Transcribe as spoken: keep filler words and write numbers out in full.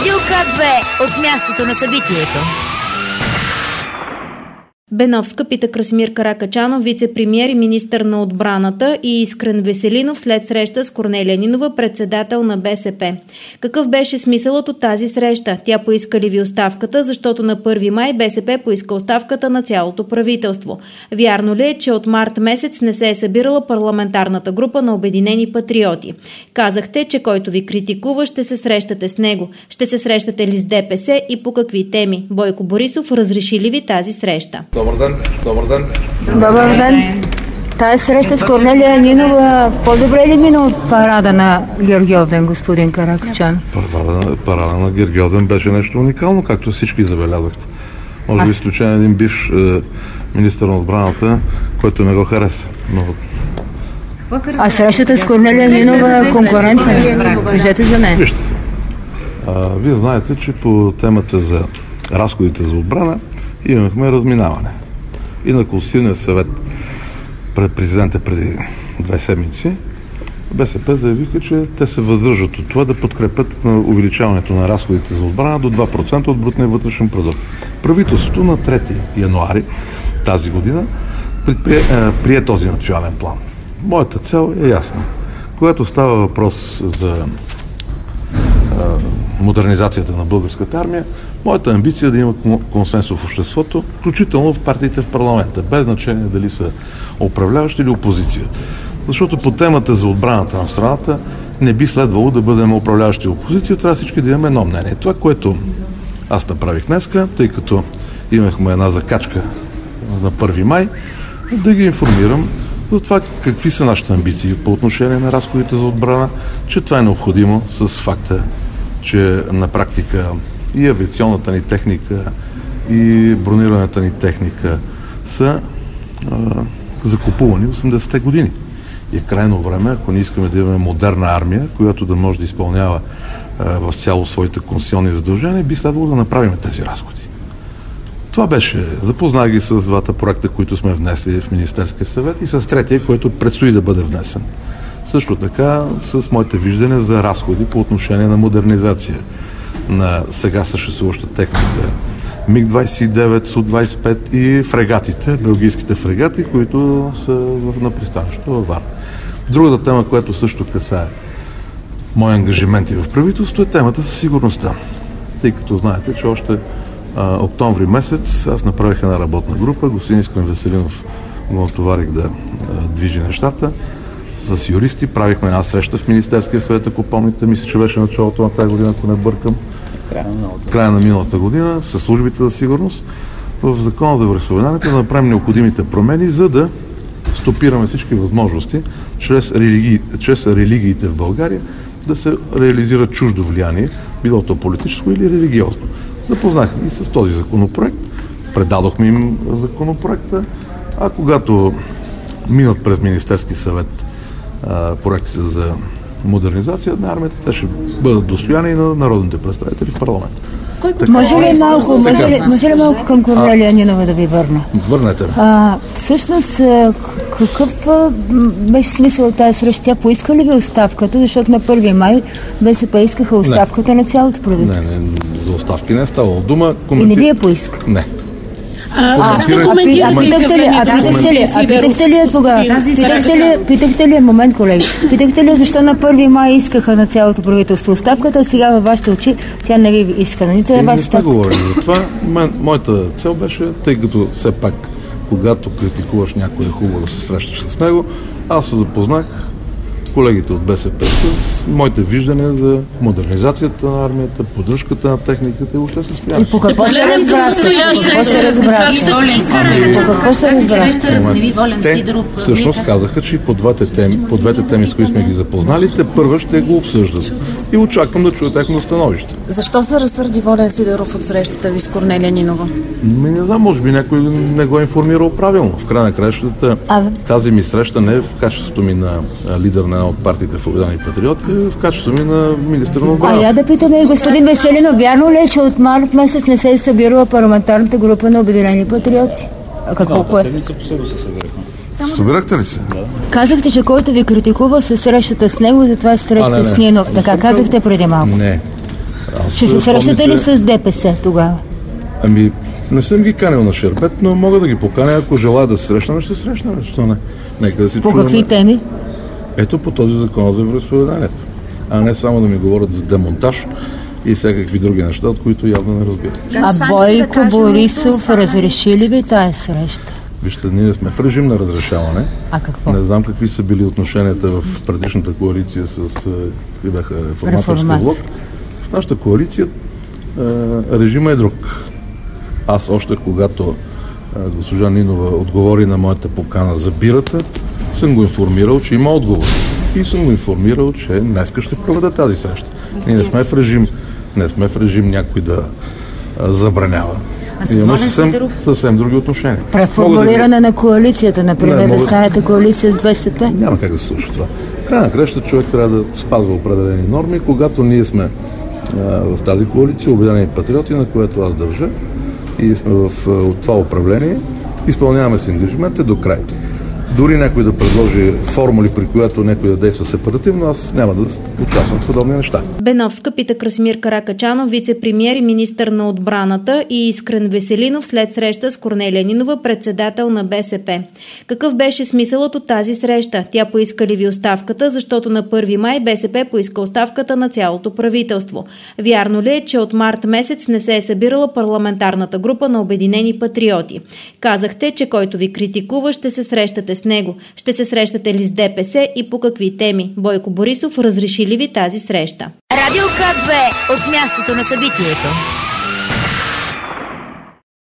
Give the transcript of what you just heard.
Радио К две от мястото на събитието. Беновска пита Красимир Каракачанов, вице-премиер и министър на отбраната, и Искрен Веселинов след среща с Корнелия Нинова, председател на БСП. Какъв беше смисълът от тази среща? Тя поиска ли ви оставката, защото на първи май БСП поиска оставката на цялото правителство? Вярно ли е, че от март месец не се е събирала парламентарната група на Обединени патриоти? Казахте, че който ви критикува, ще се срещате с него. Ще се срещате ли с ДПС и по какви теми? Бойко Борисов разреши ли ви тази среща? Добър ден, добър ден. Добър ден. Тая среща с Корнелия Нинова по-добре ли мина от парада на Гергьовден, господин Каракачан? Парада, парада на Гергьовден беше нещо уникално, както всички забелязахте. Може би изключение един бивш е, министър на отбраната, който не го хареса. Но... А срещата с Корнелия Нинова конкурентна ли? Кажете за нея. Вижте, а, вие знаете, че по темата за разходите за отбрана имахме разминаване. И на Конституционния съвет пред президента преди две седмици БСП заявиха, че те се въздържат от това да подкрепят на увеличаването на разходите за отбрана до два процента от брутния вътрешен продукт. Правителството на трети януари тази година предприе, е, прие този национален план. Моята цел е ясна. Когато става въпрос за е, модернизацията на българската армия, моята амбиция е да има консенсус в обществото, включително в партиите в парламента, без значение дали са управляващи или опозиция. Защото по темата за отбраната на страната не би следвало да бъдем управляващи опозиция, трябва всички да имаме едно мнение. Това, което аз направих днеска, тъй като имахме една закачка на първи май, да ги информирам за това какви са нашите амбиции по отношение на разходите за отбрана, че това е необходимо с факта, че на практика и авиационната ни техника, и бронираната ни техника са а, закупувани в осемдесетте години. И е крайно време, ако не искаме да имаме модерна армия, която да може да изпълнява а, в цяло своите конституционни задължения, би следвало да направим тези разходи. Това беше. Запознах ги с двата проекта, които сме внесли в Министерския съвет, и с третия, който предстои да бъде внесен. Също така с моите виждания за разходи по отношение на модернизация на сега съществуваща техника МиГ двадесет и девет, Су двадесет и пет и фрегатите, белгийските фрегати, които са на пристанището във Варна. Другата тема, която също касае мои ангажименти в правителството, е темата със сигурността. Тъй като знаете, че още а, октомври месец аз направих една работна група, господин Искрен Веселинов го натоварих да а, движи нещата. С юристи правихме една среща в Министерския съвет, ако помните, мисля, че беше началото на тази година, ако не бъркам. Края на миналата година, с службите за сигурност, в Закона за вероизповеданията да направим необходимите промени, за да стопираме всички възможности чрез, религи... чрез религиите в България да се реализира чуждо влияние, било то политическо или религиозно. Запознахме и с този законопроект, предадохме им законопроекта, а когато минат през Министерски съвет проектите за модернизация на армията, те ще бъдат достояни на народните представители в парламента. Може ли малко, може ли, може ли малко към Корнелия Нинова да ви върна? Върнете ме. А, всъщност, какъв беше смисъл от тази среща? Тя поиска ли ви оставката? Защото на първи май БСП искаха оставката не. на цялото правителство. Не, не, за оставки не е ставало дума. Коменти... И не ви я поиска? Не. А, а, а питахте ли, а питахте ли, а питахте ли тогава, питахте ли, питахте ли, момент, колеги, питахте ли защо на първи май искаха на цялото правителство оставката, а сега във вашите очи тя не ви иска, нито е ваша оставка? Не говорим за това. Моята цел беше, тъй като все пак, когато критикуваш някой, е хубаво да се срещаш с него, аз се запознах колегите от БСП с моите виждания за модернизацията на армията, поддръжката на техниката и въобще състоянието. И по какво се разбрахте? Какво се разбрахте? По какво се разбрахте? Те всъщност казаха, че по двете теми, по двете теми, с които сме ги запознали, те първо ще го обсъждат. И очаквам да чуя тяхно становище. Защо се разсърди Волен Сидеров от срещата ви с Корнелия Нинова? Ми не знам, може би някой не го е информирал правилно. В края на краищата тази ми среща не е в качеството ми на лидер на от партиите в Обединени патриоти, в качеството ми на министър на отбраната. А я да питаме господин Веселинов, вярно ли е, че от март месец не се е събирала парламентарната група на Обединени патриоти? А какво да, е? седмица по себе се събирахме. Събирахте ли се? Да. Казахте, че който ви критикува се срещата с него, затова се среща с Нинов. Така казахте преди малко. Не. Аз, Ще се срещате помните... ли с ДПС тогава? Ами, не съм ги канил на шербет, но мога да ги поканя, ако желая да се срещнем, ще се срещнем. Защо не? Нека да си По чуваме. какви теми? Ето по този закон за вероизповеданието. А не само да ми говорят за демонтаж и всякакви други неща, от които явно не разбират. А Бойко Борисов разреши ли ви тази среща? Вижте, ние сме в режим на разрешаване. А какво? Не знам какви са били отношенията в предишната коалиция с какви бяха реформаторския блок. В нашата коалиция режима е друг. Аз още когато госпожа Нинова отговори на моята покана за бирата, съм го информирал, че има отговор. И съм го информирал, че днеска ще проведа тази среща. Ние не сме в режим, не сме в режим някой да а, забранява. Имаме съвсем, съвсем други отношения. Преформулиране да... на коалицията, например, не, да мога... станете коалиция с БСП? Няма как да се случи това. Край на краща човек трябва да спазва определени норми. Когато ние сме а, в тази коалиция, Обединени патриоти, на което аз държа, и сме в а, това управление, изпълняваме си ангажиментите до край. Дори някой да предложи формули, при която някой да действа сепаративно, аз няма да участвам в подобни неща. Беновска пита Красимир Каракачанов, вице-премиер и министър на отбраната, и Искрен Веселинов след среща с Корнелия Нинова, председател на БСП. Какъв беше смисълът от тази среща? Тя поиска ли ви оставката, защото на първи май БСП поиска оставката на цялото правителство? Вярно ли е, че от март месец не се е събирала парламентарната група на Обединени патриоти? Казахте, че който ви критикува, ще се срещате с него. Ще се срещате ли с ДПС и по какви теми? Бойко Борисов разреши ли ви тази среща? Радио К две от мястото на събитието.